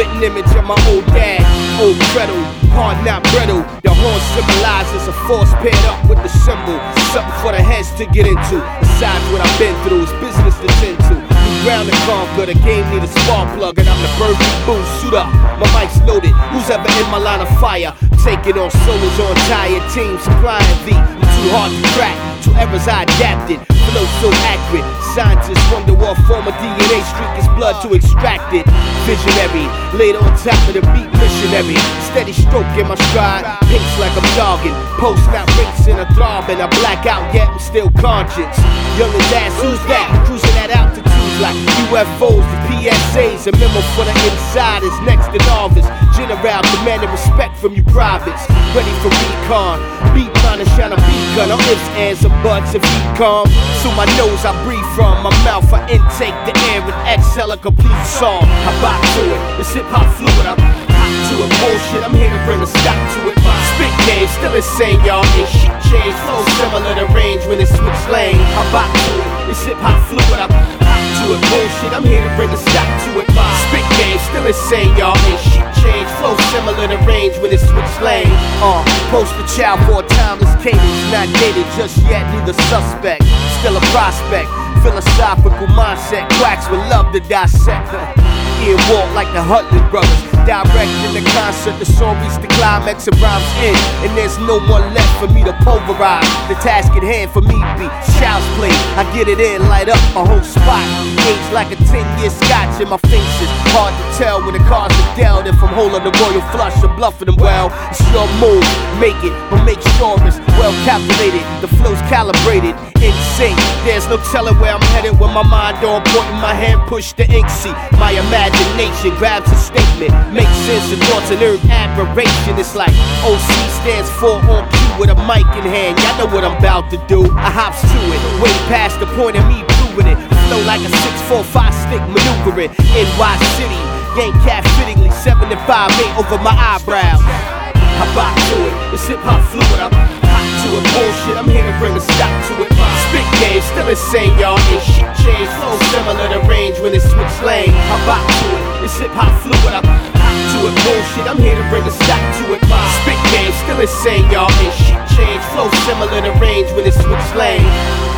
spitting image of my old dad, old Gretel, hard not brittle. The horn symbolizes a force paired up with the symbol. Something for the heads to get into. Besides what I've been through, it's business to tend to. New ground to conquer, the game need a spark plug, and I'm the Burger Boo. Shoot up, my mic's loaded. Who's ever in my line of fire? Taking on solos on entire teams, supplying the too hard to crack. 2 errors I adapted, flow so accurate. Scientists wonder what form of DNA streak is blood to extract it. Visionary, laid on top of the beat, missionary. Steady stroke in my stride, pace like I'm jogging. Post not racing a throbbing, I black out yet I'm still conscious. Young as ass, who's that? Cruising at altitudes like UFOs, the PSAs. A memo for the insiders, next to novice. General demanding respect from you privates. Ready for recon, beat mine and shine a beacon. I'm ifs, ands, and buts if heat calm. So my nose I breathe from, my mouth I intake the air and exhale a complete song. I bop to it, it's hip hop fluid. I'm hot to it, bullshit. I'm here to bring a stop to it. Spit game still insane, y'all. Ain't shit changed. Flow similar to range when it switch lane. I bop to it, it's hip hop fluid. I'm hot to it, bullshit. I'm here to bring a stop to it. Spit game still insane, y'all. Ain't shit changed. Flow similar to range when it switch lane. Poster child for a timeless cadence. Not dated just yet, neither suspect. Still a prospect. Philosophical mindset. Quacks would love to dissect. Ear walk like the Hutland brothers. Direct in the concert, the song reached the climax and rhymes end. And there's no one left for me to pulverize. The task at hand for me be child's play. I get it in, light up a whole spot. Age like a 10-year scotch in my faces. Hard to tell when the cards are dealt. If I'm holding the royal flush or bluffing them well. It's your move, make it, but make sure it's well calculated. The flow's calibrated, in sync. There's no telling where I'm headed when my mind on point in my hand push the ink. See, my imagination grabs a statement. Makes sense of thoughts and earn admiration. It's like OC stands for on cue with a mic in hand. Y'all know what I'm about to do. I hops to it, way past the point of me proving it. Flow like a 6-4-5 stick maneuvering. NY City, game cat fittingly 7 and 5-8 over my eyebrows. I bop to it, it's hip hop fluid. I'm hot to it, bullshit. I'm here to bring a stop to it. Spit game still insane, y'all. Ain't shit changed. Flow similar to range when it switch lane. I bop to it, it's hip hop fluid. I'm hot to it, bullshit. I'm here to bring a stop to it. Spit game still insane, y'all. Ain't shit changed. Flow similar to range when it switch lane.